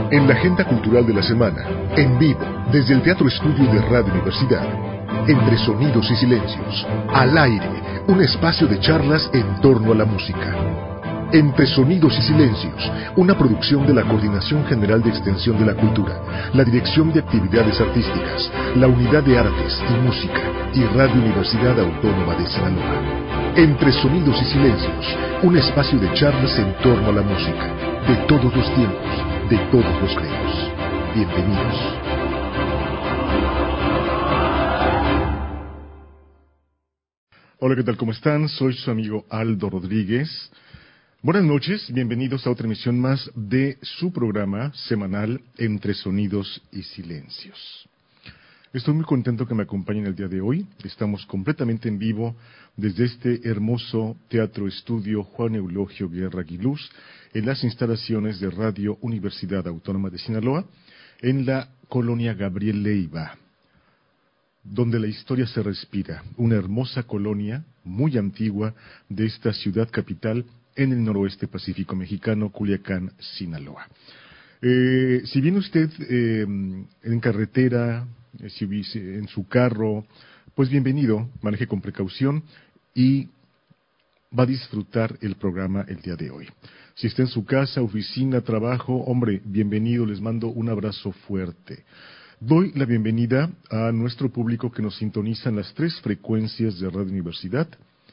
En la agenda cultural de la semana, en vivo, desde el Teatro Estudio de Radio Universidad, entre sonidos y silencios, al aire, un espacio de charlas en torno a la música. Entre sonidos y silencios, una producción de la Coordinación General de Extensión de la Cultura, la Dirección de Actividades Artísticas, la Unidad de Artes y Música y Radio Universidad Autónoma de Sinaloa. Entre sonidos y silencios, un espacio de charlas en torno a la música, de todos los tiempos, de todos los credos. Bienvenidos. Hola, ¿qué tal? ¿Cómo están? Soy su amigo Aldo Rodríguez. Buenas noches, bienvenidos a otra emisión más de su programa semanal Entre Sonidos y Silencios. Estoy muy contento que me acompañen el día de hoy. Estamos completamente en vivo desde este hermoso Teatro Estudio Juan Eulogio Guerra Aguiluz, en las instalaciones de Radio Universidad Autónoma de Sinaloa, en la colonia Gabriel Leiva, donde la historia se respira, una hermosa colonia muy antigua de esta ciudad capital en el noroeste pacífico mexicano, Culiacán, Sinaloa. Si viene usted en carretera, si hubiese en su carro, pues bienvenido, maneje con precaución y va a disfrutar el programa el día de hoy. Si está en su casa, oficina, trabajo, hombre, bienvenido, les mando un abrazo fuerte. Doy la bienvenida a nuestro público que nos sintoniza en las 3 frecuencias de Radio Universidad: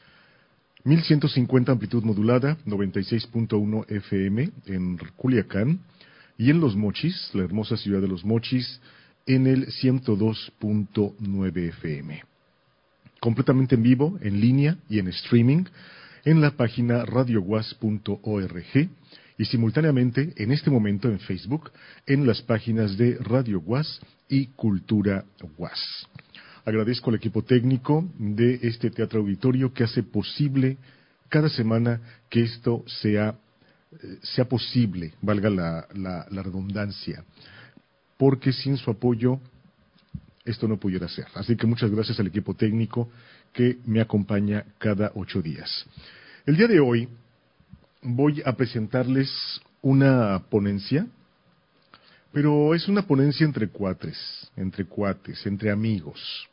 1150 amplitud modulada, 96.1 FM en Culiacán, y en Los Mochis, la hermosa ciudad de Los Mochis, en el 102.9 FM. Completamente en vivo, en línea y en streaming, en la página radioguas.org y simultáneamente, en este momento, en Facebook, en las páginas de Radio Guas y Cultura Guas. Agradezco al equipo técnico de este Teatro Auditorio que hace posible cada semana que esto sea posible, valga la redundancia, porque sin su apoyo esto no pudiera ser. Así que muchas gracias al equipo técnico que me acompaña cada 8 días. El día de hoy voy a presentarles una ponencia, pero es una ponencia entre cuates, entre amigos.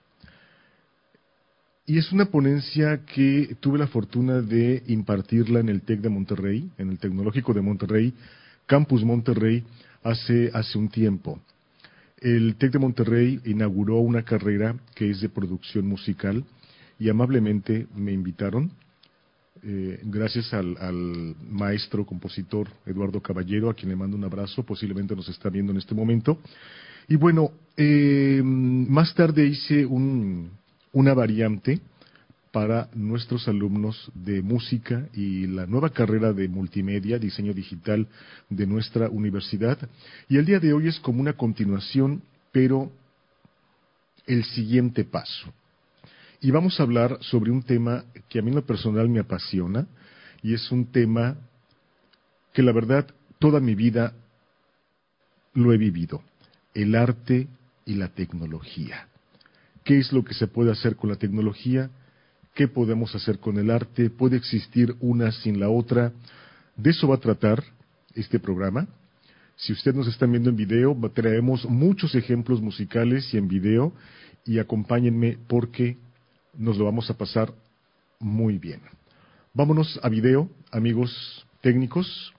Y es una ponencia que tuve la fortuna de impartirla en el TEC de Monterrey, en el Tecnológico de Monterrey, Campus Monterrey, hace un tiempo. El TEC de Monterrey inauguró una carrera que es de producción musical y amablemente me invitaron, gracias al maestro compositor Eduardo Caballero, a quien le mando un abrazo, posiblemente nos está viendo en este momento. Y bueno, más tarde hice una variante para nuestros alumnos de música y la nueva carrera de multimedia, diseño digital de nuestra universidad. Y el día de hoy es como una continuación, pero el siguiente paso. Y vamos a hablar sobre un tema que a mí en lo personal me apasiona, y es un tema que la verdad toda mi vida lo he vivido: el arte y la tecnología. ¿Qué es lo que se puede hacer con la tecnología? ¿Qué podemos hacer con el arte? ¿Puede existir una sin la otra? De eso va a tratar este programa. Si usted nos está viendo en video, traemos muchos ejemplos musicales y en video, y acompáñenme porque nos lo vamos a pasar muy bien. Vámonos a video, amigos técnicos,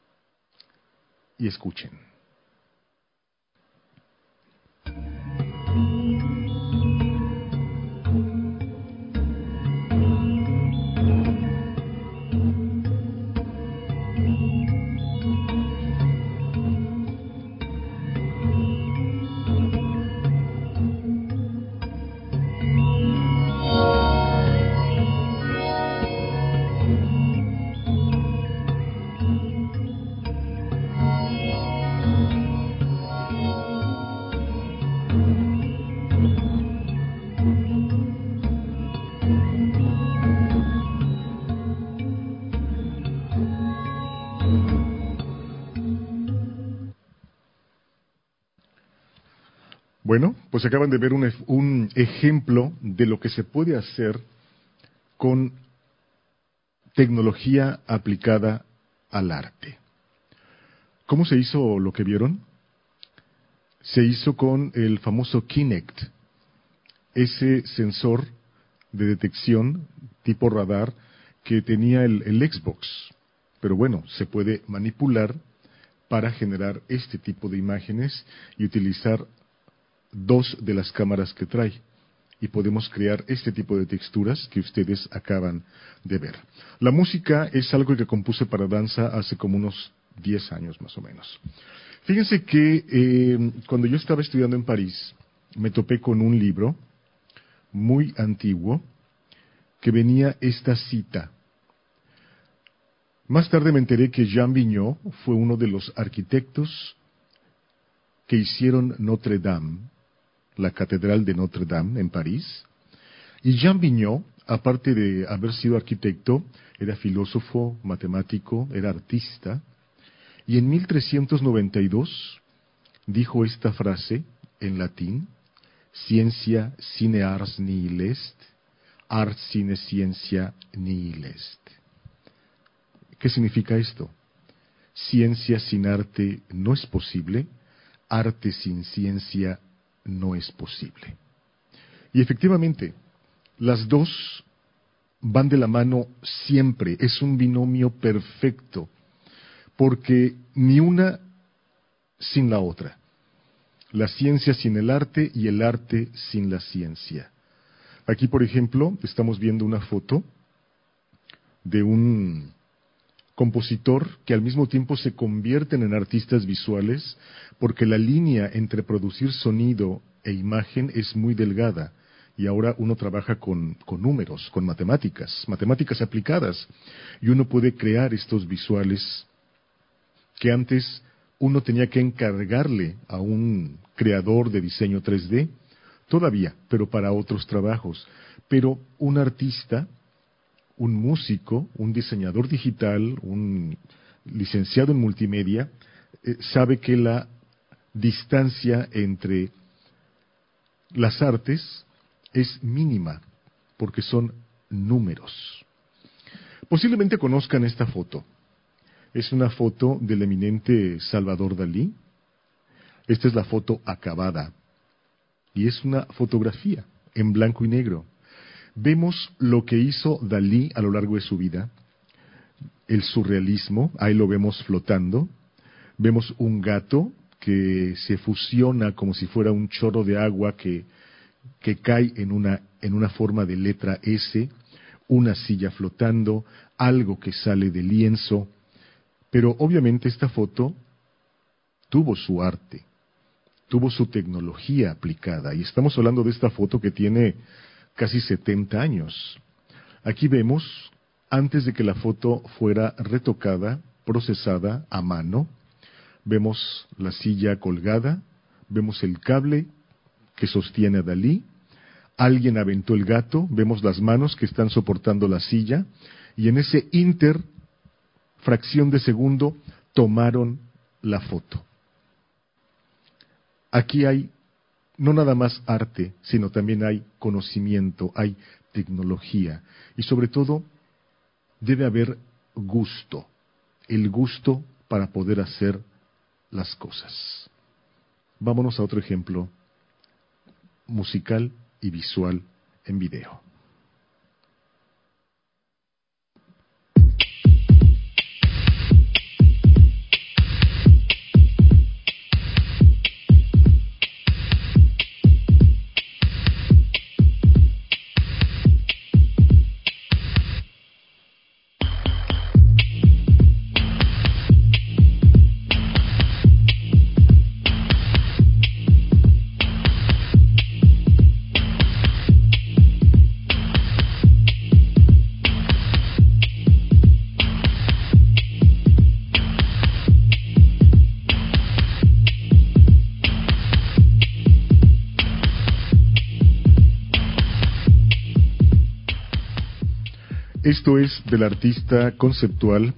y escuchen. Bueno, pues acaban de ver un ejemplo de lo que se puede hacer con tecnología aplicada al arte. ¿Cómo se hizo lo que vieron? se hizo con el famoso Kinect, ese sensor de detección tipo radar que tenía el Xbox. Pero bueno, se puede manipular para generar este tipo de imágenes y utilizar dos de las cámaras que trae. Y podemos crear este tipo de texturas que ustedes acaban de ver. La música es algo que compuse para danza hace como unos 10 años más o menos. Fíjense que cuando yo estaba estudiando en París, me topé con un libro muy antiguo que venía esta cita. Más tarde me enteré que Jean Vignot fue uno de los arquitectos que hicieron Notre Dame, la Catedral de Notre Dame en París. Y Jean Vignot, aparte de haber sido arquitecto, era filósofo, matemático, era artista. Y en 1392 dijo esta frase en latín: Scientia sine ars nihil est, ars sine scientia nihil est. ¿Qué significa esto? Ciencia sin arte no es posible, arte sin ciencia no es posible. Y efectivamente, las dos van de la mano siempre, es un binomio perfecto, porque ni una sin la otra. La ciencia sin el arte y el arte sin la ciencia. Aquí, por ejemplo, estamos viendo una foto de un compositor que al mismo tiempo se convierten en artistas visuales, porque la línea entre producir sonido e imagen es muy delgada, y ahora uno trabaja con números, con matemáticas aplicadas, y uno puede crear estos visuales que antes uno tenía que encargarle a un creador de diseño 3D, todavía, pero para otros trabajos. Pero un artista, un músico, un diseñador digital, un licenciado en multimedia, sabe que la distancia entre las artes es mínima, porque son números. Posiblemente conozcan esta foto. Es una foto del eminente Salvador Dalí. Esta es la foto acabada. Y es una fotografía en blanco y negro. Vemos lo que hizo Dalí a lo largo de su vida. El surrealismo, ahí lo vemos flotando. Vemos un gato que se fusiona como si fuera un chorro de agua que cae en una forma de letra S, una silla flotando, algo que sale del lienzo. Pero obviamente esta foto tuvo su arte, tuvo su tecnología aplicada, y estamos hablando de esta foto que tiene casi 70 años. Aquí vemos, antes de que la foto fuera retocada, procesada a mano, vemos la silla colgada, vemos el cable que sostiene a Dalí, alguien aventó el gato, vemos las manos que están soportando la silla, y en ese fracción de segundo, tomaron la foto. Aquí hay no nada más arte, sino también hay conocimiento, hay tecnología, y sobre todo debe haber gusto, el gusto para poder hacer las cosas. Vámonos a otro ejemplo musical y visual en video. Esto es del artista conceptual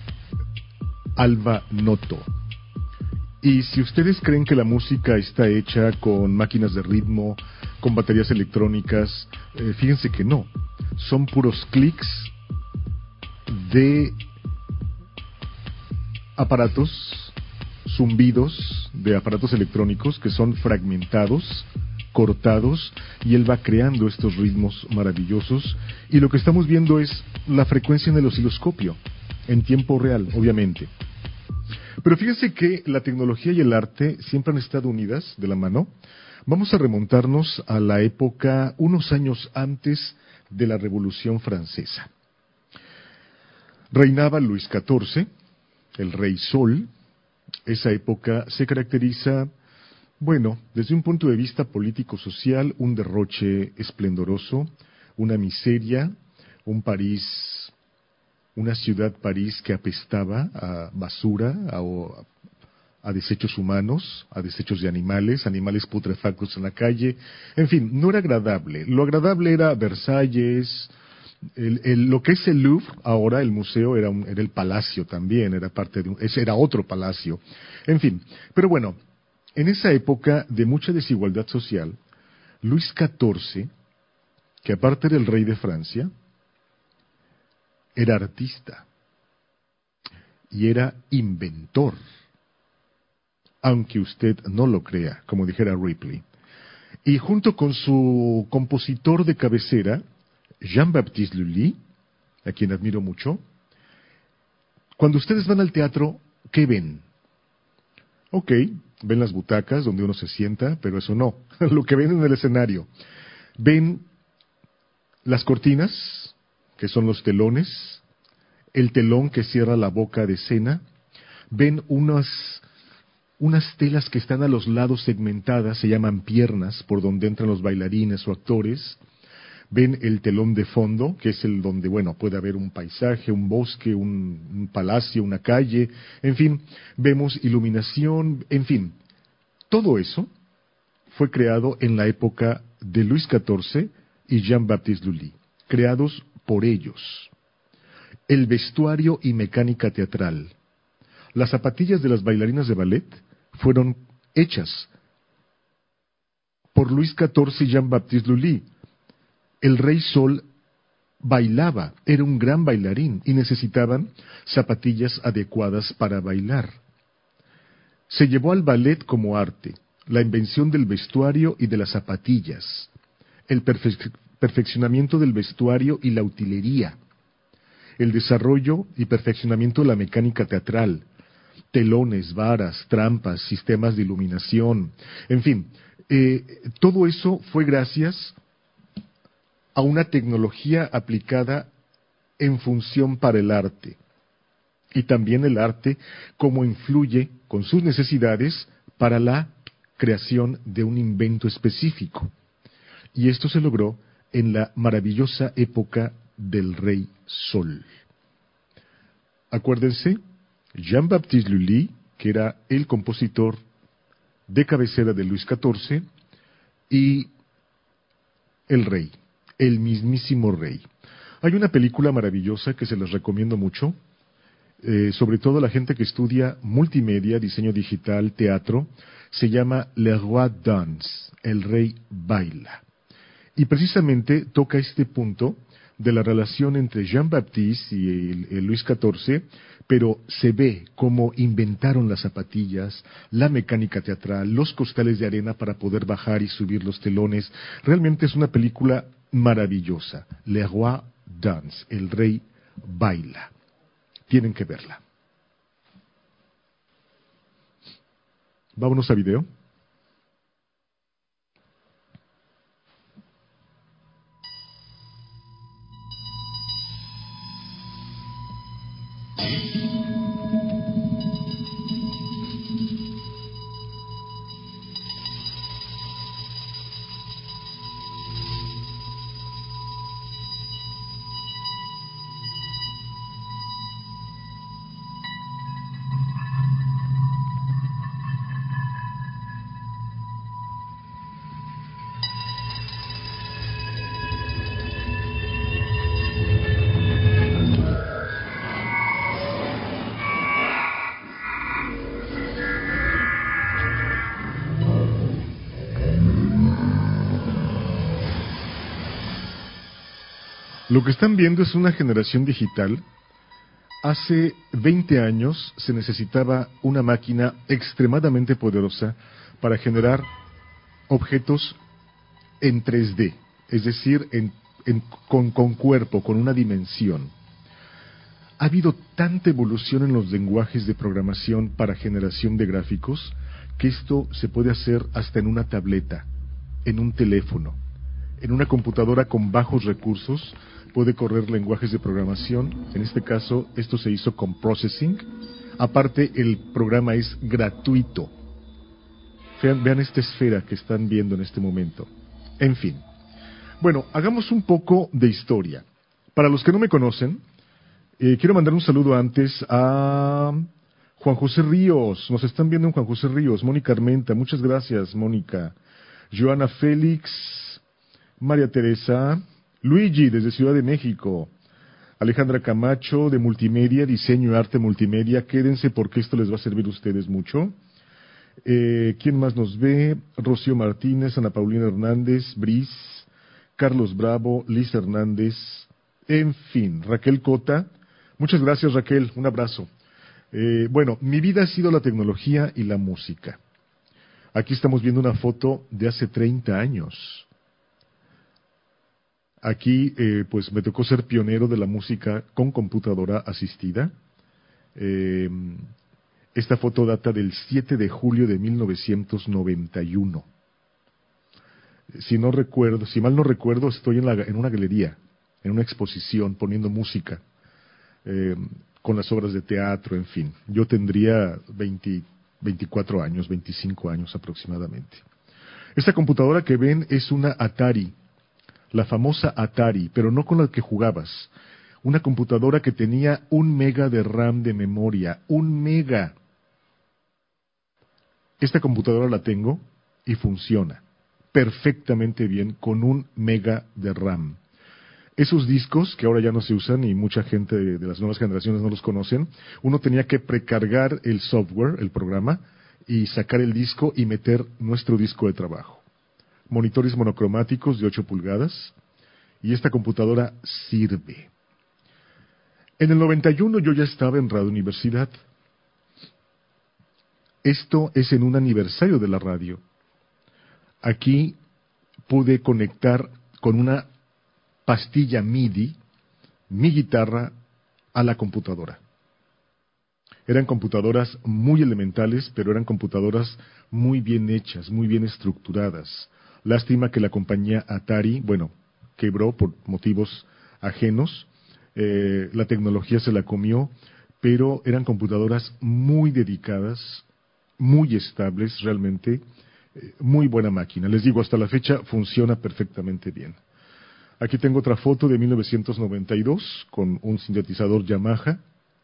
Alba Noto. Y si ustedes creen que la música está hecha con máquinas de ritmo, con baterías electrónicas, fíjense que no. Son puros clics de aparatos zumbidos de aparatos electrónicos que son fragmentados, cortados, y él va creando estos ritmos maravillosos, y lo que estamos viendo es la frecuencia en el osciloscopio, en tiempo real, obviamente. Pero fíjense que la tecnología y el arte siempre han estado unidas de la mano. Vamos a remontarnos a la época unos años antes de la Revolución Francesa. Reinaba Luis XIV, el Rey Sol. Esa época se caracteriza, bueno, desde un punto de vista político-social, un derroche esplendoroso, una miseria, un París, una ciudad París que apestaba a basura, a desechos humanos, a desechos de animales, animales putrefactos en la calle. En fin, no era agradable. Lo agradable era Versalles, lo que es el Louvre, ahora el museo era el palacio también, era parte de ese era otro palacio. En fin, pero bueno, en esa época de mucha desigualdad social, Luis XIV, que aparte era el rey de Francia, era artista y era inventor, aunque usted no lo crea, como dijera Ripley. Y junto con su compositor de cabecera, Jean-Baptiste Lully, a quien admiro mucho, cuando ustedes van al teatro, ¿qué ven? Ok, ven las butacas donde uno se sienta, pero eso no, lo que ven en el escenario. Ven las cortinas, que son los telones, el telón que cierra la boca de escena, ven unas telas que están a los lados segmentadas, se llaman piernas, por donde entran los bailarines o actores. Ven el telón de fondo, que es el donde, bueno, puede haber un paisaje, un bosque, un palacio, una calle, en fin, vemos iluminación, en fin. Todo eso fue creado en la época de Luis XIV y Jean-Baptiste Lully, creados por ellos. El vestuario y mecánica teatral. Las zapatillas de las bailarinas de ballet fueron hechas por Luis XIV y Jean-Baptiste Lully. El Rey Sol bailaba, era un gran bailarín y necesitaban zapatillas adecuadas para bailar. Se llevó al ballet como arte, la invención del vestuario y de las zapatillas, el perfeccionamiento del vestuario y la utilería, el desarrollo y perfeccionamiento de la mecánica teatral, telones, varas, trampas, sistemas de iluminación, en fin, todo eso fue gracias a una tecnología aplicada en función para el arte. Y también el arte cómo influye con sus necesidades para la creación de un invento específico. Y esto se logró en la maravillosa época del Rey Sol. Acuérdense, Jean-Baptiste Lully, que era el compositor de cabecera de Luis XIV, y el rey, el mismísimo rey. Hay una película maravillosa que se les recomiendo mucho, sobre todo a la gente que estudia multimedia, diseño digital, teatro, se llama Le Roi Danse, el rey baila. Y precisamente toca este punto de la relación entre Jean-Baptiste y el Luis XIV, pero se ve cómo inventaron las zapatillas, la mecánica teatral, los costales de arena para poder bajar y subir los telones. Realmente es una película maravillosa. Le Roi Danse, el rey baila. Tienen que verla. Vámonos a video. Lo que están viendo es una generación digital Hace 20 años se necesitaba una máquina extremadamente poderosa para generar objetos en 3D, es decir, con cuerpo, con una dimensión. Ha habido tanta evolución en los lenguajes de programación para generación de gráficos que esto se puede hacer hasta en una tableta, en un teléfono, en una computadora con bajos recursos. Puede correr lenguajes de programación. En este caso, esto se hizo con Processing. Aparte, el programa es gratuito. Vean esta esfera que están viendo en este momento. En fin. Bueno, hagamos un poco de historia. Para los que no me conocen, quiero mandar un saludo antes a Juan José Ríos. Nos están viendo en Juan José Ríos. Mónica Armenta, muchas gracias, Mónica. Joana Félix, María Teresa, Luigi desde Ciudad de México, Alejandra Camacho de Multimedia, Diseño y Arte Multimedia. Quédense porque esto les va a servir a ustedes mucho. ¿Quién más nos ve? Rocío Martínez, Ana Paulina Hernández, Bris, Carlos Bravo, Liz Hernández, en fin, Raquel Cota. Muchas gracias, Raquel, un abrazo. Bueno, mi vida ha sido la tecnología y la música. Aquí estamos viendo una foto de hace 30 años. Aquí, pues me tocó ser pionero de la música con computadora asistida. Esta foto data del 7 de julio de 1991. Si mal no recuerdo, estoy en una galería, en una exposición, poniendo música, con las obras de teatro, en fin. Yo tendría 24 años, 25 años aproximadamente. Esta computadora que ven es una Atari, la famosa Atari, pero no con la que jugabas. Una computadora que tenía 1 mega de RAM de memoria, 1 mega. Esta computadora la tengo y funciona perfectamente bien con 1 mega de RAM. Esos discos que ahora ya no se usan y mucha gente de las nuevas generaciones no los conocen, uno tenía que precargar el software, el programa, y sacar el disco y meter nuestro disco de trabajo. Monitores monocromáticos de 8 pulgadas, y esta computadora sirve. En el 91 yo ya estaba en Radio Universidad. Esto es en un aniversario de la radio. Aquí pude conectar con una pastilla MIDI mi guitarra a la computadora. Eran computadoras muy elementales, pero eran computadoras muy bien hechas, muy bien estructuradas. Lástima que la compañía Atari, quebró por motivos ajenos. La tecnología se la comió, pero eran computadoras muy dedicadas, muy estables realmente, muy buena máquina. Les digo, hasta la fecha funciona perfectamente bien. Aquí tengo otra foto de 1992 con un sintetizador Yamaha.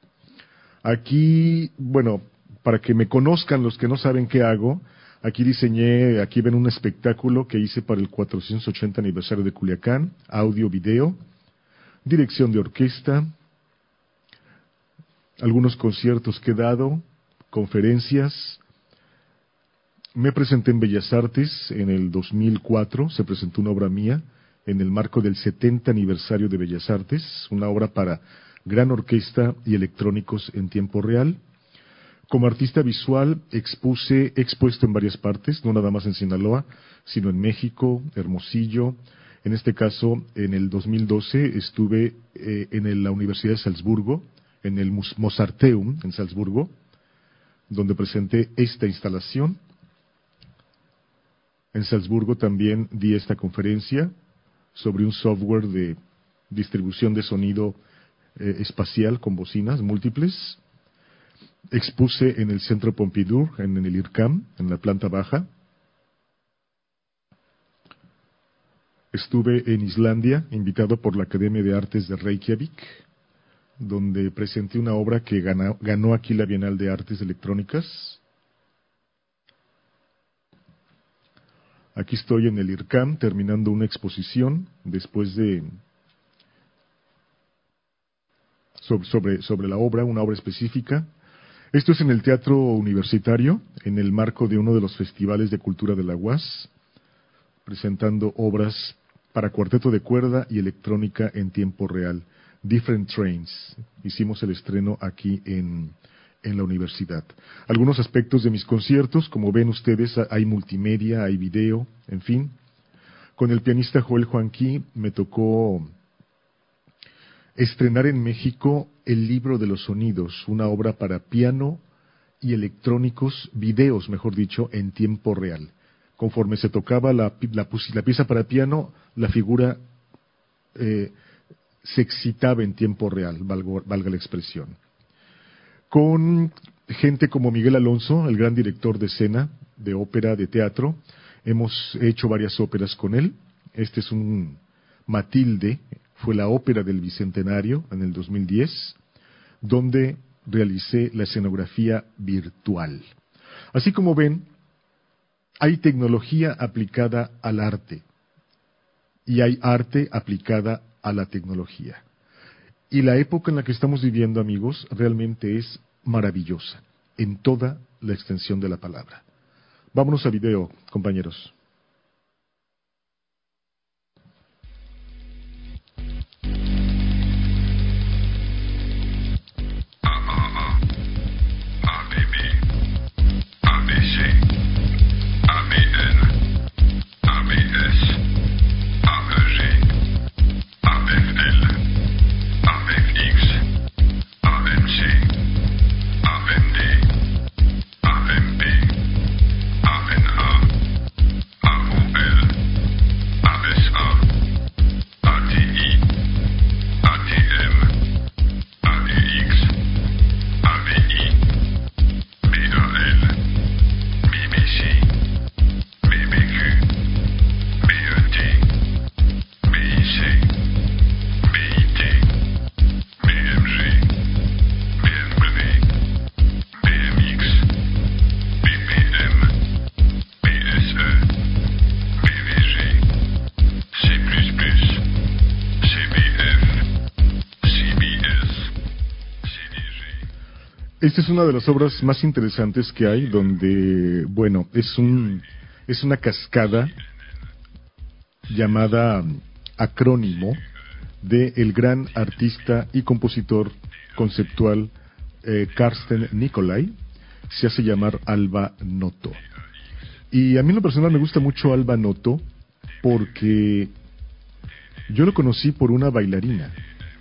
Aquí, para que me conozcan los que no saben qué hago, aquí ven un espectáculo que hice para el 480 aniversario de Culiacán, audio, video, dirección de orquesta, algunos conciertos que he dado, conferencias. Me presenté en Bellas Artes en el 2004, se presentó una obra mía en el marco del 70 aniversario de Bellas Artes, una obra para gran orquesta y electrónicos en tiempo real. Como artista visual he expuesto en varias partes, no nada más en Sinaloa, sino en México, Hermosillo. En este caso, en el 2012 estuve en la Universidad de Salzburgo, en el Mozarteum en Salzburgo, donde presenté esta instalación. En Salzburgo también di esta conferencia sobre un software de distribución de sonido espacial con bocinas múltiples. Expuse en el Centro Pompidou, en el IRCAM, en la planta baja. Estuve en Islandia, invitado por la Academia de Artes de Reykjavik, donde presenté una obra que ganó aquí la Bienal de Artes Electrónicas. Aquí estoy en el IRCAM terminando una exposición después de sobre la obra, una obra específica. Esto es en el Teatro Universitario, en el marco de uno de los festivales de cultura de la UAS, presentando obras para cuarteto de cuerda y electrónica en tiempo real. Different Trains. Hicimos el estreno aquí en la universidad. Algunos aspectos de mis conciertos, como ven ustedes, hay multimedia, hay video, en fin. Con el pianista Joel Juanqui me tocó estrenar en México El libro de los sonidos, una obra para piano y electrónicos, videos, mejor dicho, en tiempo real. Conforme se tocaba la pieza para piano, la figura se excitaba en tiempo real, valga la expresión. Con gente como Miguel Alonso, el gran director de escena, de ópera, de teatro, hemos hecho varias óperas con él. Este es un Matilde, fue la ópera del Bicentenario en el 2010, donde realicé la escenografía virtual. Así como ven, hay tecnología aplicada al arte y hay arte aplicada a la tecnología. Y la época en la que estamos viviendo, amigos, realmente es maravillosa, en toda la extensión de la palabra. Vámonos a video, compañeros. Esta es una de las obras más interesantes que hay, donde, bueno, es una cascada llamada Acrónimo de el gran artista y compositor conceptual Carsten Nicolai. Se hace llamar Alba Noto. Y a mí en lo personal me gusta mucho Alba Noto porque yo lo conocí por una bailarina.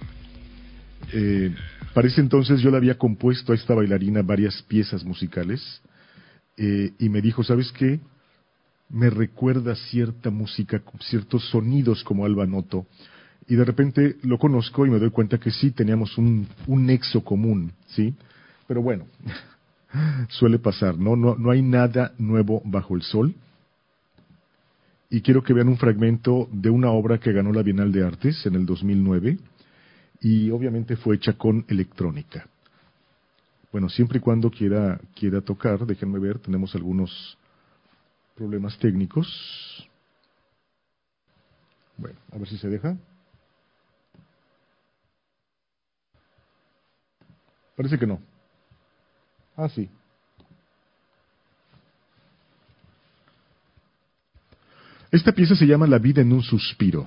Para ese entonces yo le había compuesto a esta bailarina varias piezas musicales y me dijo, ¿sabes qué? Me recuerda cierta música, ciertos sonidos como Alba Noto. Y de repente lo conozco y me doy cuenta que sí, teníamos un nexo común, ¿sí? Pero bueno, suele pasar, ¿no? No hay nada nuevo bajo el sol. Y quiero que vean un fragmento de una obra que ganó la Bienal de Artes en el 2009. Y obviamente fue hecha con electrónica. Bueno, siempre y cuando quiera tocar, déjenme ver, tenemos algunos problemas técnicos. Bueno, a ver si se deja. Parece que no. Ah, sí. Esta pieza se llama La vida en un suspiro.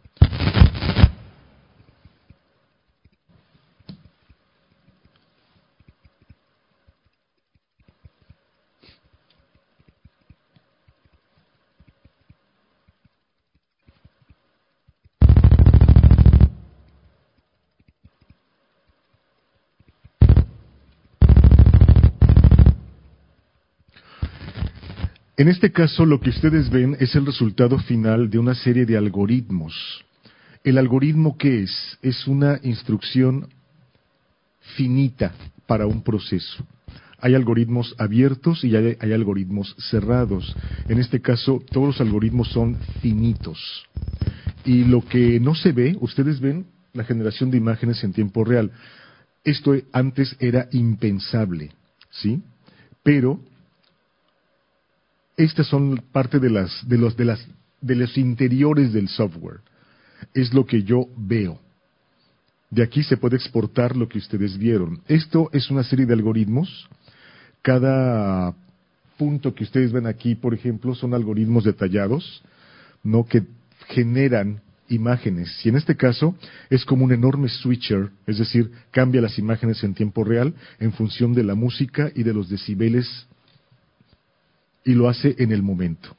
En este caso, lo que ustedes ven es el resultado final de una serie de algoritmos. ¿El algoritmo qué es? Es una instrucción finita para un proceso. Hay algoritmos abiertos y hay algoritmos cerrados. En este caso, todos los algoritmos son finitos. Y lo que no se ve, ustedes ven la generación de imágenes en tiempo real. Esto antes era impensable, ¿sí? Pero estas son parte de los interiores del software. Es lo que yo veo. De aquí se puede exportar lo que ustedes vieron. Esto es una serie de algoritmos. Cada punto que ustedes ven aquí, por ejemplo, son algoritmos detallados, ¿no? Que generan imágenes. Y en este caso es como un enorme switcher, es decir, cambia las imágenes en tiempo real en función de la música y de los decibeles, y lo hace en el momento.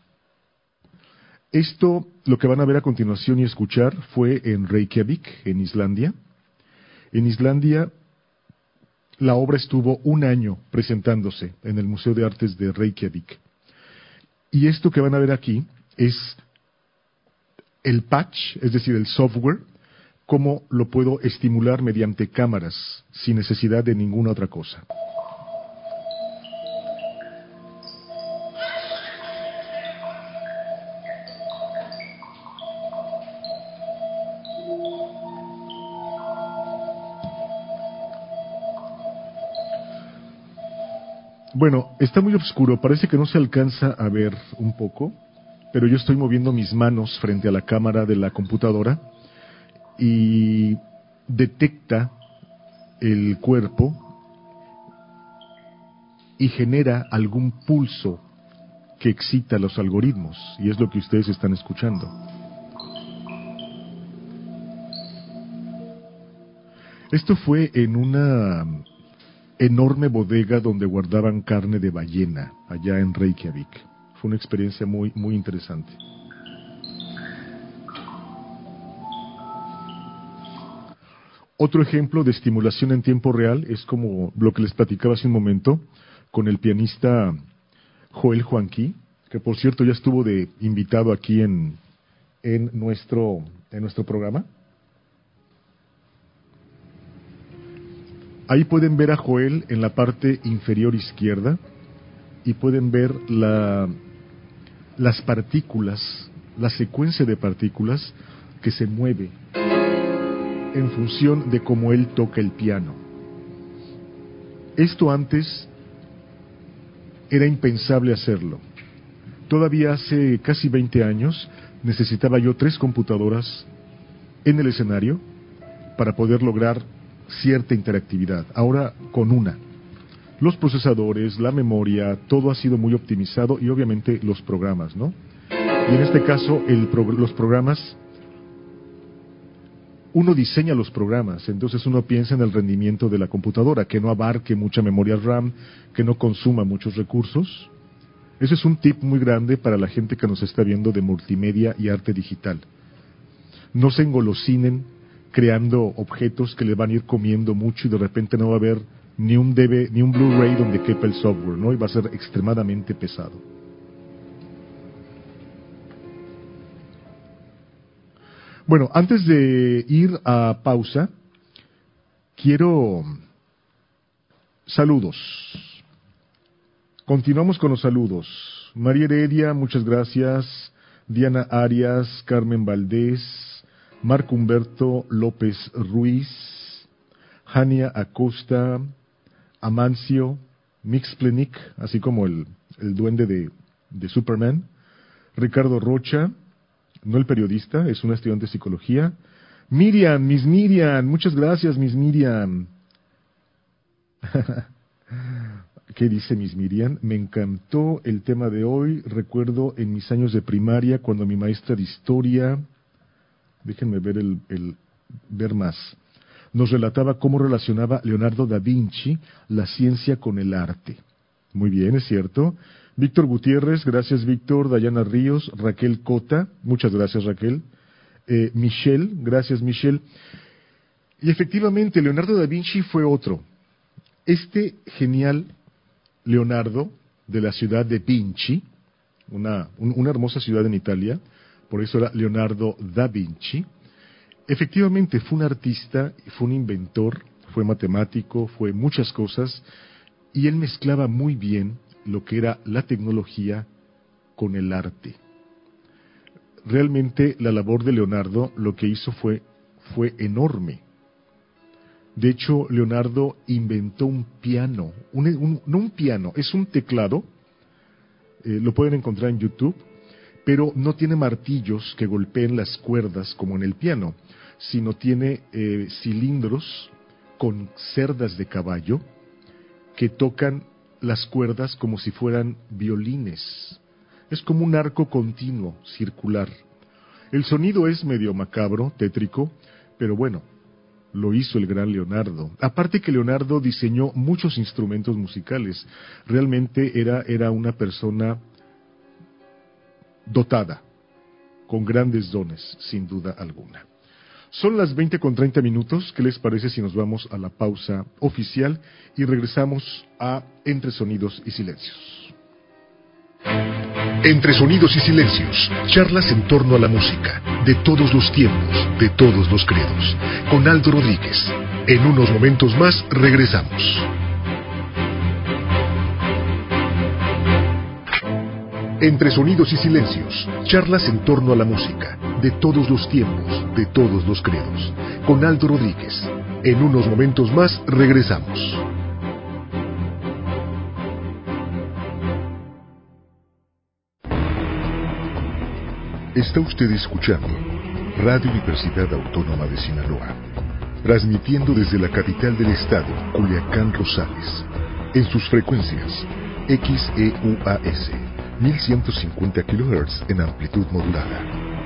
Esto, lo que van a ver a continuación y escuchar, fue en Reykjavik, en Islandia. En Islandia, la obra estuvo un año presentándose en el Museo de Artes de Reykjavik. Y esto que van a ver aquí es el patch, es decir, el software, cómo lo puedo estimular mediante cámaras, sin necesidad de ninguna otra cosa. Bueno, está muy oscuro, parece que no se alcanza a ver un poco, pero yo estoy moviendo mis manos frente a la cámara de la computadora y detecta el cuerpo y genera algún pulso que excita los algoritmos, y es lo que ustedes están escuchando. Esto fue en una enorme bodega donde guardaban carne de ballena, allá en Reykjavik. Fue una experiencia muy, muy interesante. Otro ejemplo de estimulación en tiempo real es como lo que les platicaba hace un momento con el pianista Joel Juanqui, que por cierto ya estuvo de invitado aquí en nuestro programa. Ahí pueden ver a Joel en la parte inferior izquierda y pueden ver las partículas, la secuencia de partículas que se mueve en función de cómo él toca el piano. Esto antes era impensable hacerlo. Todavía hace casi 20 años necesitaba yo 3 computadoras en el escenario para poder lograr cierta interactividad. Ahora con una. Los procesadores, la memoria, todo ha sido muy optimizado y obviamente los programas, ¿no? Y en este caso los programas, uno diseña los programas, entonces uno piensa en el rendimiento de la computadora, que no abarque mucha memoria RAM, que no consuma muchos recursos. Ese es un tip muy grande para la gente que nos está viendo de multimedia y arte digital. No se engolosinen creando objetos que le van a ir comiendo mucho y de repente no va a haber ni un Blu-ray donde quepa el software, ¿no? Y va a ser extremadamente pesado. Bueno, antes de ir a pausa, quiero saludos. Continuamos con los saludos. María Heredia, muchas gracias. Diana Arias, Carmen Valdés, Marco Humberto López Ruiz, Jania Acosta, Amancio, Mixplenic, así como el duende de Superman, Ricardo Rocha, no el periodista, es una estudiante de psicología. Miriam, Miss Miriam, muchas gracias, Miss Miriam. ¿Qué dice Miss Miriam? Me encantó el tema de hoy. Recuerdo en mis años de primaria cuando mi maestra de historia, déjenme ver ver más, nos relataba cómo relacionaba Leonardo da Vinci la ciencia con el arte. Muy bien, es cierto. Víctor Gutiérrez, gracias Víctor. Dayana Ríos, Raquel Cota, muchas gracias Raquel. Michelle, gracias Michelle. Y efectivamente, Leonardo da Vinci fue otro. Este genial Leonardo de la ciudad de Vinci, una hermosa ciudad en Italia, por eso era Leonardo da Vinci. Efectivamente fue un artista, fue un inventor, fue matemático, fue muchas cosas, y él mezclaba muy bien lo que era la tecnología con el arte. Realmente la labor de Leonardo lo que hizo fue enorme. De hecho, Leonardo inventó un piano, no un piano, es un teclado, lo pueden encontrar en YouTube, pero no tiene martillos que golpeen las cuerdas como en el piano, sino tiene cilindros con cerdas de caballo que tocan las cuerdas como si fueran violines. Es como un arco continuo, circular. El sonido es medio macabro, tétrico, pero bueno, lo hizo el gran Leonardo. Aparte que Leonardo diseñó muchos instrumentos musicales. Realmente era una persona dotada, con grandes dones, sin duda alguna. Son las 20:30. ¿Qué les parece si nos vamos a la pausa oficial y regresamos a Entre Sonidos y Silencios? Entre Sonidos y Silencios, charlas en torno a la música, de todos los tiempos, de todos los credos, con Aldo Rodríguez. En unos momentos más regresamos. Entre Sonidos y Silencios, charlas en torno a la música, de todos los tiempos, de todos los credos, con Aldo Rodríguez. En unos momentos más regresamos. Está usted escuchando Radio Universidad Autónoma de Sinaloa, transmitiendo desde la capital del estado, Culiacán, Rosales, en sus frecuencias XEUAS 1150 kHz en amplitud modulada,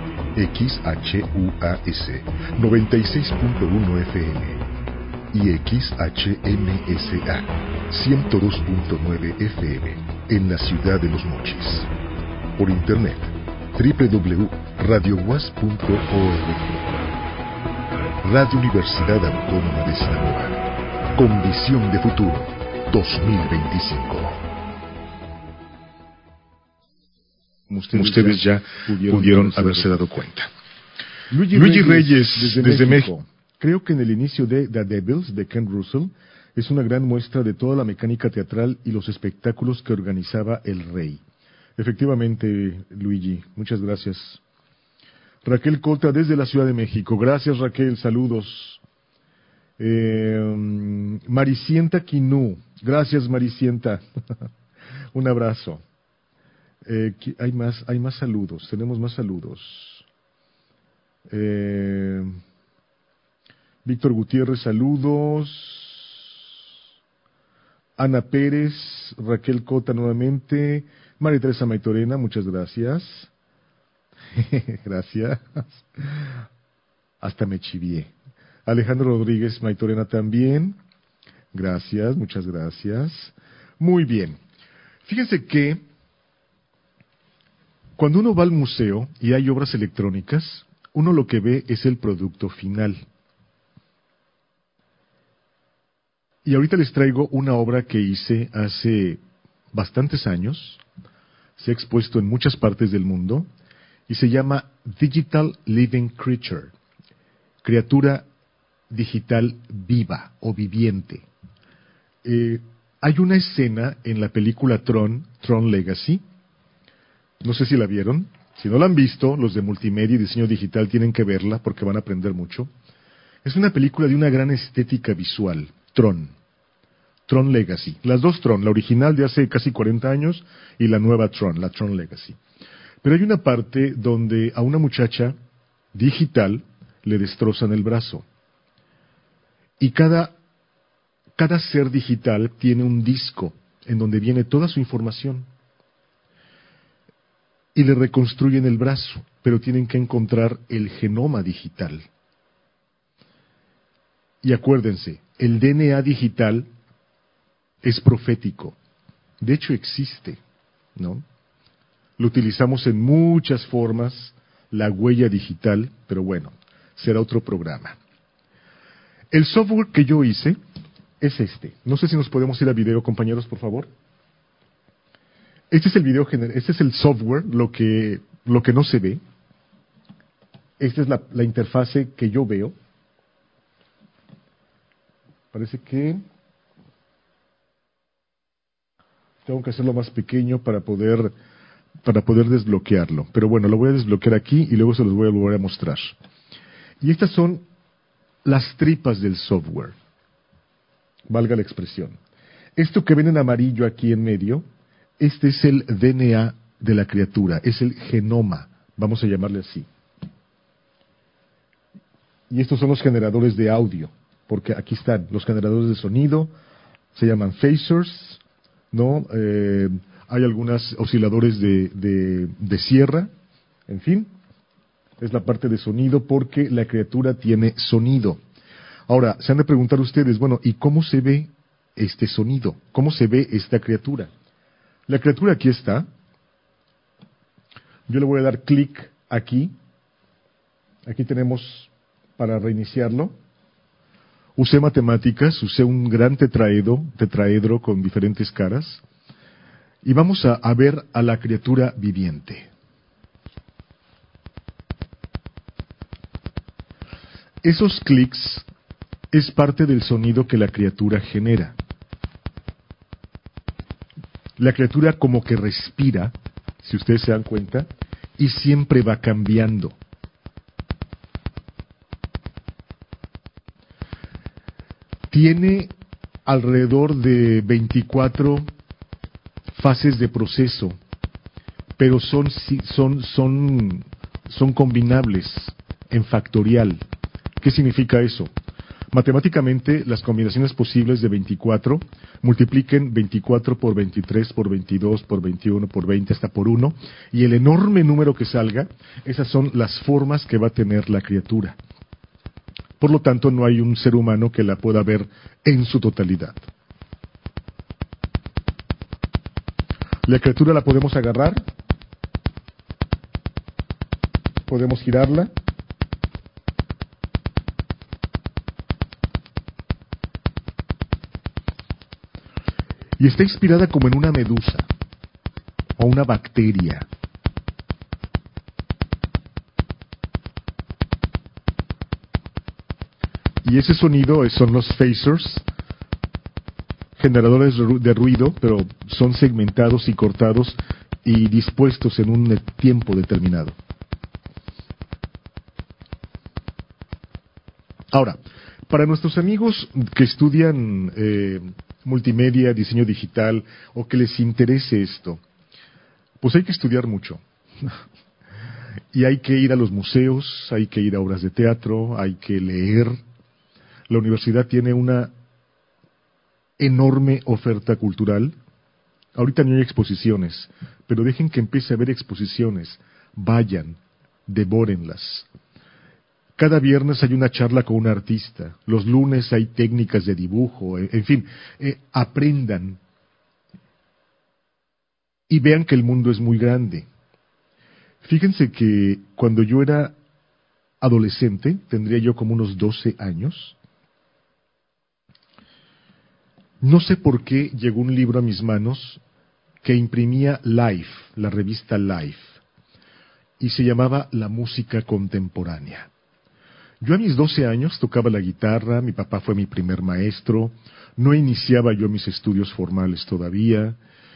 XHUAS 96.1 FM y XHMSA 102.9 FM en la ciudad de Los Mochis. Por internet www.radiouas.org. Radio Universidad Autónoma de Sinaloa, con visión de futuro 2025. Como ustedes ya pudieron haberse dado cuenta. Luigi Reyes, desde México. Creo que en el inicio de The Devils, de Ken Russell, es una gran muestra de toda la mecánica teatral y los espectáculos que organizaba el Rey. Efectivamente, Luigi, muchas gracias. Raquel Cota, desde la Ciudad de México. Gracias, Raquel, saludos. Maricienta Quinú. Gracias, Maricienta. Un abrazo. Hay más saludos, tenemos más saludos. Víctor Gutiérrez, saludos. Ana Pérez, Raquel Cota nuevamente. María Teresa Maitorena, muchas gracias. Gracias. Hasta me chivié. Alejandro Rodríguez Maitorena también. Gracias, muchas gracias. Muy bien. Fíjense que cuando uno va al museo y hay obras electrónicas, uno lo que ve es el producto final. Y ahorita les traigo una obra que hice hace bastantes años, se ha expuesto en muchas partes del mundo, y se llama Digital Living Creature, criatura digital viva o viviente. Hay una escena en la película Tron Legacy. No sé si la vieron. Si no la han visto, los de multimedia y diseño digital tienen que verla porque van a aprender mucho. Es una película de una gran estética visual, Tron Legacy. Las dos Tron, la original de hace casi 40 años y la nueva Tron, la Tron Legacy. Pero hay una parte donde a una muchacha digital le destrozan el brazo. Y cada ser digital tiene un disco en donde viene toda su información. Y le reconstruyen el brazo, pero tienen que encontrar el genoma digital. Y acuérdense, el DNA digital es profético. De hecho existe, ¿no? Lo utilizamos en muchas formas, la huella digital, pero bueno, será otro programa. El software que yo hice es este. No sé si nos podemos ir a video, compañeros, por favor. Este es el video, este es el software, lo que no se ve. Esta es la interfase que yo veo. Parece que tengo que hacerlo más pequeño para poder desbloquearlo. Pero bueno, lo voy a desbloquear aquí y luego se los voy a volver a mostrar. Y estas son las tripas del software. Valga la expresión. Esto que ven en amarillo aquí en medio, este es el DNA de la criatura, es el genoma, vamos a llamarle así. Y estos son los generadores de audio, porque aquí están los generadores de sonido, se llaman phasers, ¿no? Hay algunos osciladores de sierra, en fin. es la parte de sonido porque la criatura tiene sonido. Ahora, se han de preguntar ustedes, bueno, ¿y cómo se ve este sonido? ¿Cómo se ve esta criatura? La criatura aquí está. Yo le voy a dar clic aquí. Aquí tenemos para reiniciarlo. Usé matemáticas, usé un gran tetraedro con diferentes caras. Y vamos a ver a la criatura viviente. Esos clics es parte del sonido que la criatura genera. La criatura como que respira, si ustedes se dan cuenta, y siempre va cambiando. Tiene alrededor de 24 fases de proceso, pero son combinables en factorial. ¿Qué significa eso? Matemáticamente, las combinaciones posibles de 24 multipliquen 24 por 23, por 22, por 21, por 20, hasta por 1, y el enorme número que salga, esas son las formas que va a tener la criatura. Por lo tanto, no hay un ser humano que la pueda ver en su totalidad. La criatura la podemos agarrar, podemos girarla, y está inspirada como en una medusa o una bacteria. Y ese sonido son los phasers, generadores de ruido, pero son segmentados y cortados y dispuestos en un tiempo determinado. Ahora, para nuestros amigos que estudian multimedia, diseño digital, o que les interese esto, pues hay que estudiar mucho. Y hay que ir a los museos, hay que ir a obras de teatro, hay que leer. La universidad tiene una enorme oferta cultural. Ahorita no hay exposiciones, pero dejen que empiece a haber exposiciones. Vayan, devórenlas. Cada viernes hay una charla con un artista. Los lunes hay técnicas de dibujo. En fin, aprendan. Y vean que el mundo es muy grande. Fíjense que cuando yo era adolescente, tendría yo como unos 12 años, no sé por qué llegó un libro a mis manos que imprimía Life, la revista Life, y se llamaba La música contemporánea. Yo a mis 12 años tocaba la guitarra, mi papá fue mi primer maestro, no iniciaba yo mis estudios formales todavía,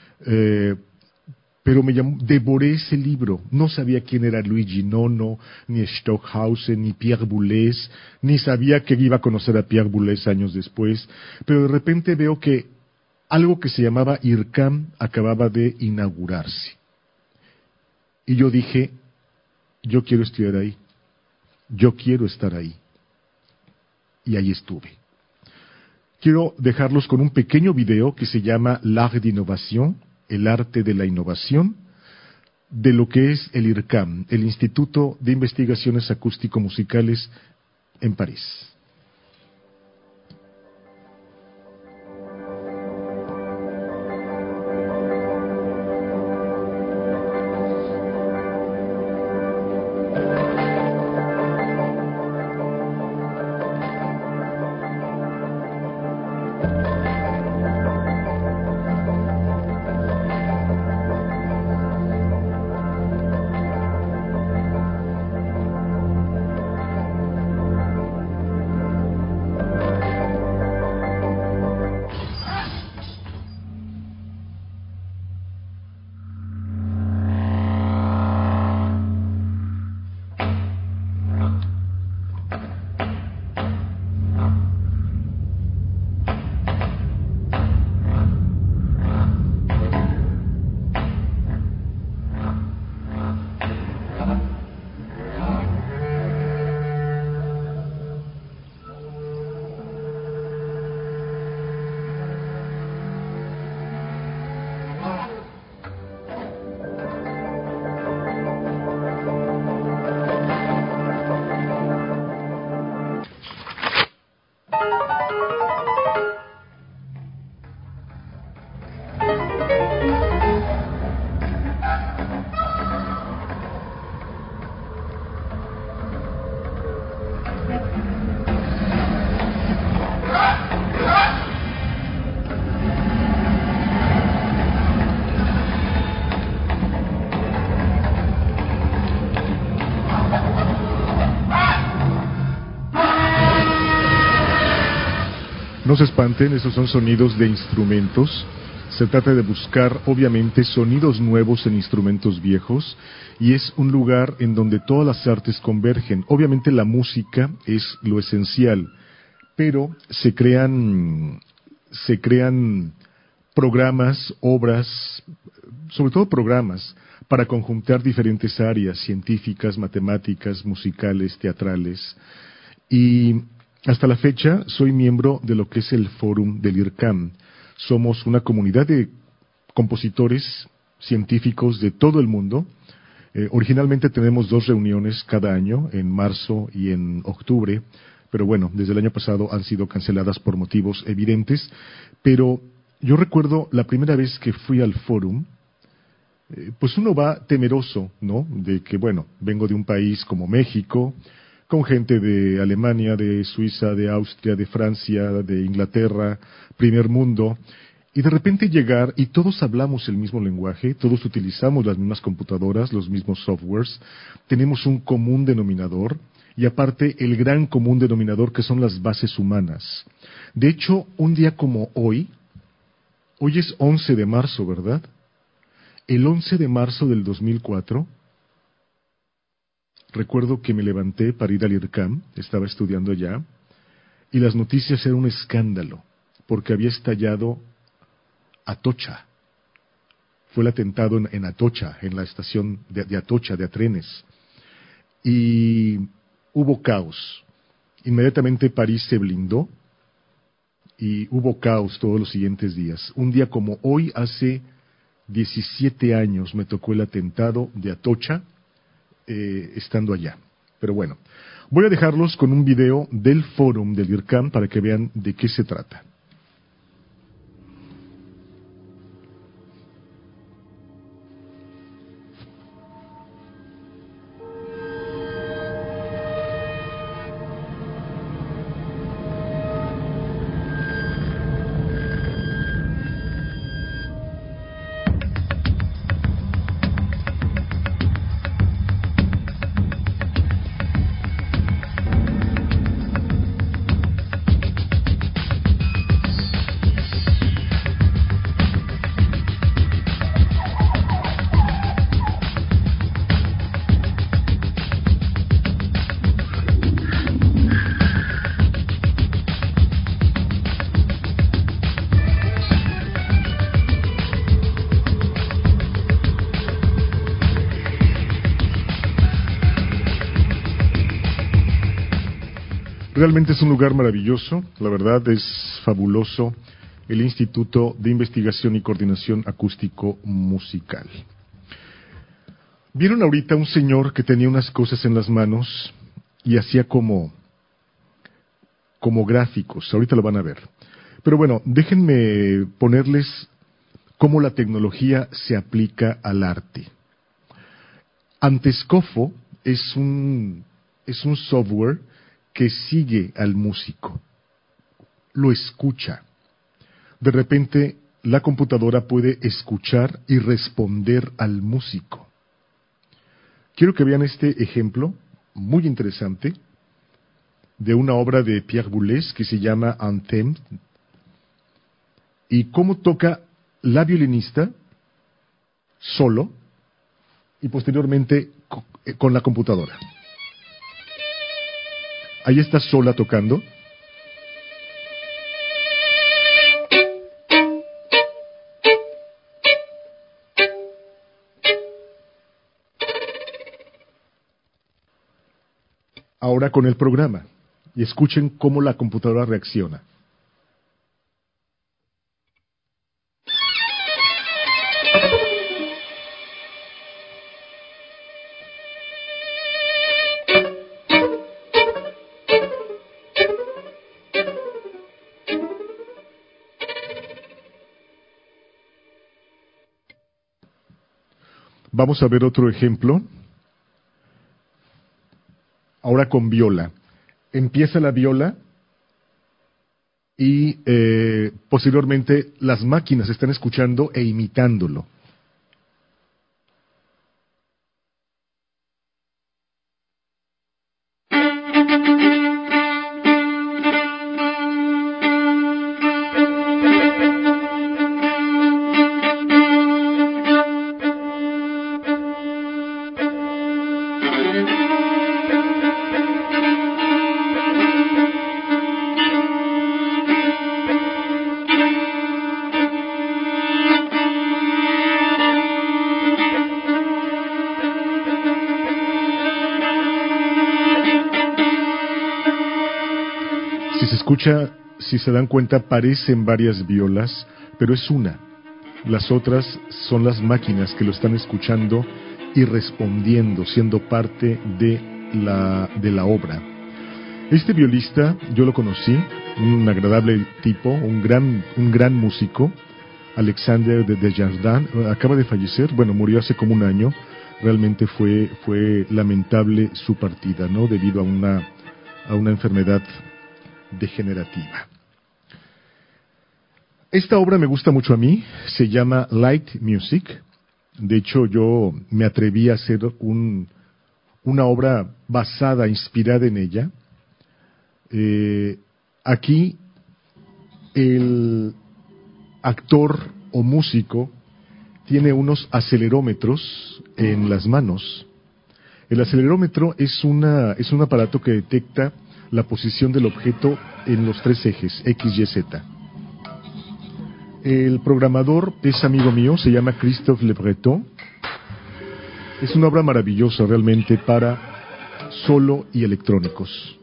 pero devoré ese libro. No sabía quién era Luigi Nono, ni Stockhausen, ni Pierre Boulez, ni sabía que iba a conocer a Pierre Boulez años después, pero de repente veo que algo que se llamaba IRCAM acababa de inaugurarse. Y yo dije, yo quiero estudiar ahí, yo quiero estar ahí. Y ahí estuve. Quiero dejarlos con un pequeño video que se llama L'Art d'Innovation, el arte de la innovación, de lo que es el IRCAM, el Instituto de Investigaciones Acústico-Musicales en París. No se espanten, esos son sonidos de instrumentos. Se trata de buscar, obviamente, sonidos nuevos en instrumentos viejos, y es un lugar en donde todas las artes convergen. Obviamente la música es lo esencial, pero se crean programas, obras, sobre todo programas, para conjuntar diferentes áreas científicas, matemáticas, musicales, teatrales. Y hasta la fecha soy miembro de lo que es el Fórum del IRCAM. Somos una comunidad de compositores científicos de todo el mundo. Originalmente tenemos 2 reuniones cada año, en marzo y en octubre, pero bueno, desde el año pasado han sido canceladas por motivos evidentes. Pero yo recuerdo la primera vez que fui al Fórum, pues uno va temeroso, ¿no? De que, bueno, vengo de un país como México, con gente de Alemania, de Suiza, de Austria, de Francia, de Inglaterra, primer mundo, y de repente llegar y todos hablamos el mismo lenguaje, todos utilizamos las mismas computadoras, los mismos softwares, tenemos un común denominador, y aparte el gran común denominador que son las bases humanas. De hecho, un día como hoy es 11 de marzo, ¿verdad? El 11 de marzo del 2004, recuerdo que me levanté para ir al IRCAM, estaba estudiando allá, y las noticias eran un escándalo, porque había estallado Atocha. Fue el atentado en Atocha, en la estación de Atocha, de Trenes. Y hubo caos. Inmediatamente París se blindó, y hubo caos todos los siguientes días. Un día como hoy, hace 17 años, me tocó el atentado de Atocha, estando allá. Pero bueno, voy a dejarlos con un video del fórum del IRCAM para que vean de qué se trata. Realmente es un lugar maravilloso, la verdad es fabuloso, el Instituto de Investigación y Coordinación Acústico Musical. ¿Vieron ahorita un señor que tenía unas cosas en las manos y hacía como gráficos? Ahorita lo van a ver. Pero bueno, déjenme ponerles cómo la tecnología se aplica al arte. Antescofo es un software que sigue al músico, lo escucha. De repente, la computadora puede escuchar y responder al músico. Quiero que vean este ejemplo muy interesante de una obra de Pierre Boulez que se llama Anthem, y cómo toca la violinista solo y posteriormente con la computadora. Ahí está sola tocando. Ahora con el programa. Y escuchen cómo la computadora reacciona. Vamos a ver otro ejemplo. Ahora con viola. Empieza la viola y posteriormente las máquinas están escuchando e imitándolo. escucha, si se dan cuenta, parecen varias violas, pero es una. Las otras son las máquinas que lo están escuchando y respondiendo, siendo parte de la obra. Este violista, yo lo conocí, un agradable tipo, un gran músico, Alexander de Desjardins, acaba de fallecer, bueno, murió hace como un año. Realmente fue lamentable su partida, ¿no? Debido a una enfermedad degenerativa. Esta obra me gusta mucho a mí, se llama Light Music. De hecho, yo me atreví a hacer una obra basada, inspirada en ella. Aquí el actor o músico tiene unos acelerómetros en las manos. El acelerómetro es un aparato que detecta la posición del objeto en los tres ejes, X, Y, Z. El programador es amigo mío, se llama Christophe Le Breton. Es una obra maravillosa realmente para solo y electrónicos.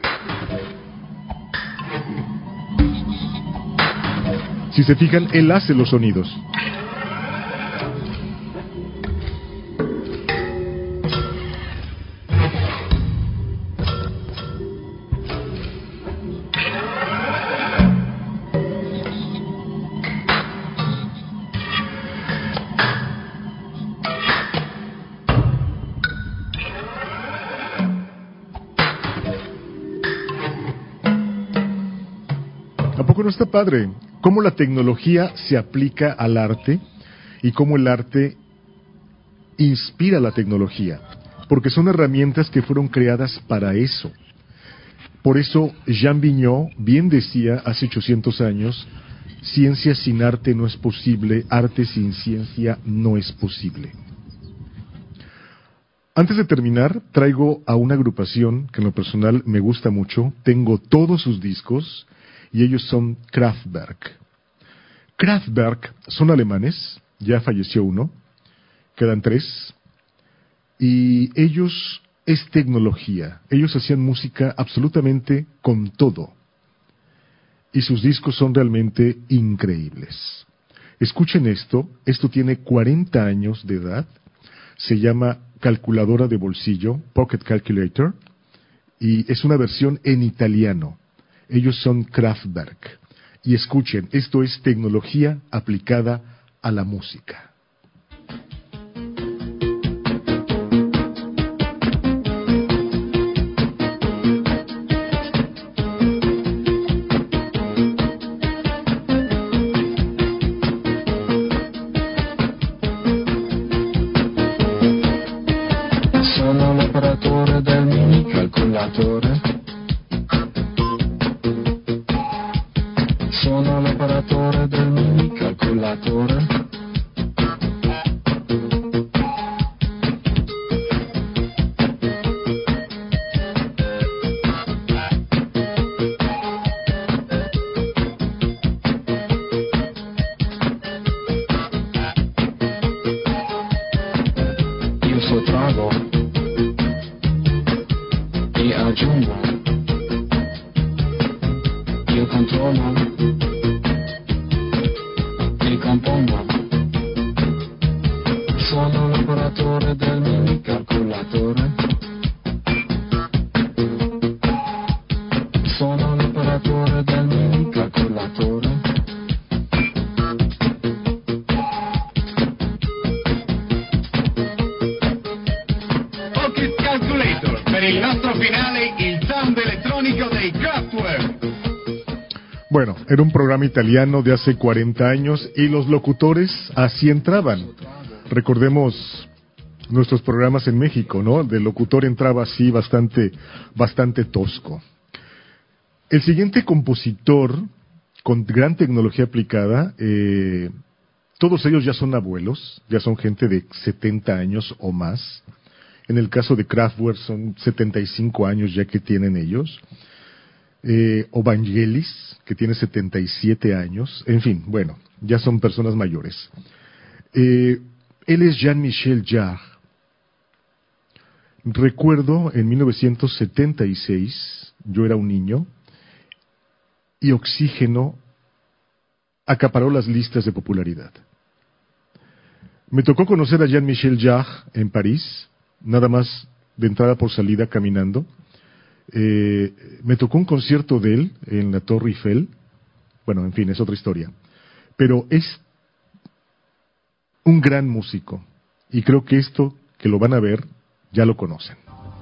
Si se fijan, él hace los sonidos. ¿A poco no está padre? Cómo la tecnología se aplica al arte y cómo el arte inspira la tecnología, porque son herramientas que fueron creadas para eso. Por eso Jean Vignot bien decía hace 800 años, ciencia sin arte no es posible, arte sin ciencia no es posible. Antes de terminar, traigo a una agrupación que en lo personal me gusta mucho, tengo todos sus discos, y ellos son Kraftwerk. Kraftwerk son alemanes, ya falleció uno, quedan tres, y ellos es tecnología, ellos hacían música absolutamente con todo, y sus discos son realmente increíbles. Escuchen esto tiene 40 años de edad, se llama calculadora de bolsillo, Pocket Calculator, y es una versión en italiano. Ellos son Kraftwerk. Y escuchen, esto es tecnología aplicada a la música. Sono l'operatore del mini calcolatore. Sono l'operatore del mini calcolatore. Io sottraggo e aggiungo. Io controllo e compongo. Sono l'operatore del mini calcolatore. Sono l'operatore del mini calcolatore. Pocket Calculator, per il nostro finale il sound elettronico dei Kraftwerk. Bueno, era un programa italiano de hace 40 años y los locutores así entraban. Recordemos nuestros programas en México, ¿no? El locutor entraba así bastante tosco. El siguiente compositor con gran tecnología aplicada, todos ellos ya son abuelos, ya son gente de 70 años o más. En el caso de Kraftwerk son 75 años ya que tienen ellos. O Vangelis, que tiene 77 años. En fin, bueno, ya son personas mayores. Él es Jean-Michel Jarre. Recuerdo en 1976, yo era un niño, y Oxígeno acaparó las listas de popularidad. Me tocó conocer a Jean-Michel Jarre en París, nada más de entrada por salida caminando. Me tocó un concierto de él en la Torre Eiffel. Bueno, en fin, es otra historia. Pero es un gran músico. Y creo que esto que lo van a ver, ya lo conocen.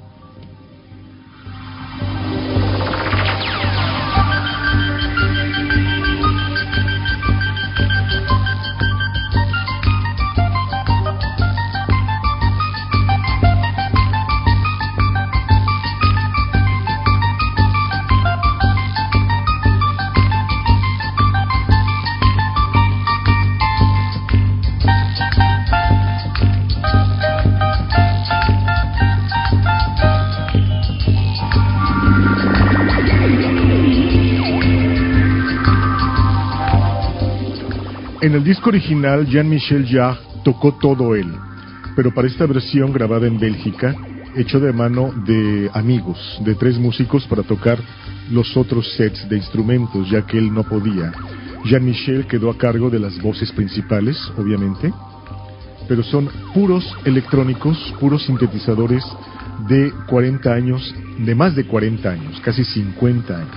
En el disco original, Jean-Michel Jarre tocó todo él, pero para esta versión grabada en Bélgica, hecho de mano de amigos, de 3 músicos para tocar los otros sets de instrumentos, ya que él no podía. Jean-Michel quedó a cargo de las voces principales, obviamente, pero son puros electrónicos, puros sintetizadores de 40 años, de más de 40 años, casi 50 años.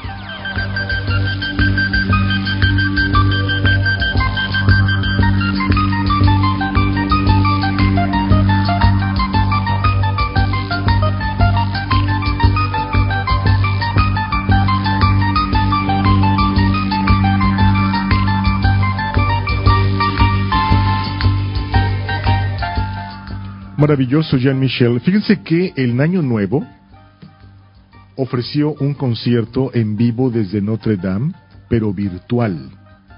Maravilloso Jean-Michel. Fíjense que el Año Nuevo ofreció un concierto en vivo desde Notre Dame, pero virtual.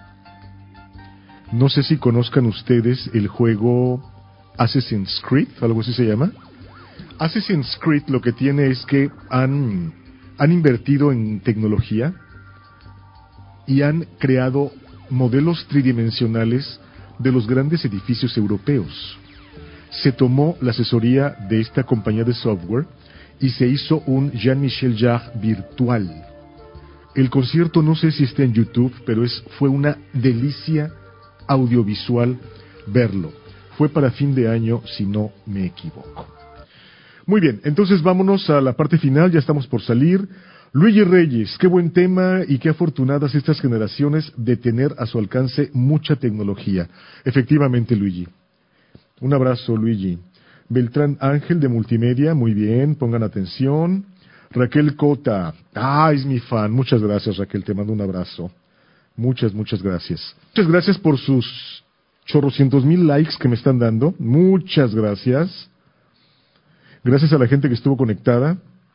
No sé si conozcan ustedes el juego Assassin's Creed, algo así se llama. Assassin's Creed lo que tiene es que han invertido en tecnología y han creado modelos tridimensionales de los grandes edificios europeos. Se tomó la asesoría de esta compañía de software y se hizo un Jean-Michel Jarre virtual. El concierto no sé si está en YouTube, pero fue una delicia audiovisual verlo. Fue para fin de año, si no me equivoco. Muy bien, entonces vámonos a la parte final, ya estamos por salir. Luigi Reyes, qué buen tema y qué afortunadas estas generaciones de tener a su alcance mucha tecnología. Efectivamente, Luigi. Un abrazo, Luigi. Beltrán Ángel de Multimedia, muy bien, pongan atención. Raquel Cota, es mi fan. Muchas gracias, Raquel, te mando un abrazo. Muchas gracias. Muchas gracias por sus chorrocientos mil likes que me están dando. Muchas gracias. Gracias a la gente que estuvo conectada.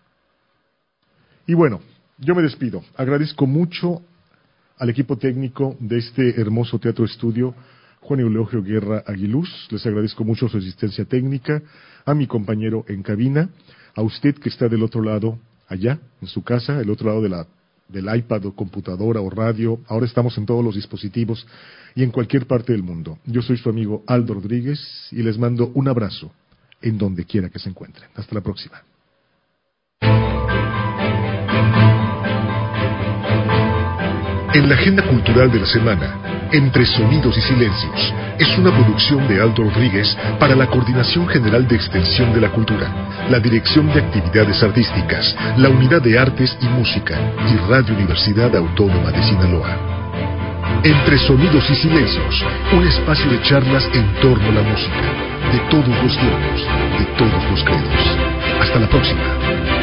Y bueno, yo me despido. Agradezco mucho al equipo técnico de este hermoso teatro estudio, Juan Eulogio Guerra Aguiluz, les agradezco mucho su asistencia técnica, a mi compañero en cabina, a usted que está del otro lado, allá, en su casa, el otro lado del iPad o computadora o radio. Ahora estamos en todos los dispositivos y en cualquier parte del mundo. Yo soy su amigo Aldo Rodríguez y les mando un abrazo en donde quiera que se encuentren. Hasta la próxima. En la agenda cultural de la semana, Entre Sonidos y Silencios, es una producción de Aldo Rodríguez para la Coordinación General de Extensión de la Cultura, la Dirección de Actividades Artísticas, la Unidad de Artes y Música y Radio Universidad Autónoma de Sinaloa. Entre Sonidos y Silencios, un espacio de charlas en torno a la música, de todos los tiempos, de todos los credos. Hasta la próxima.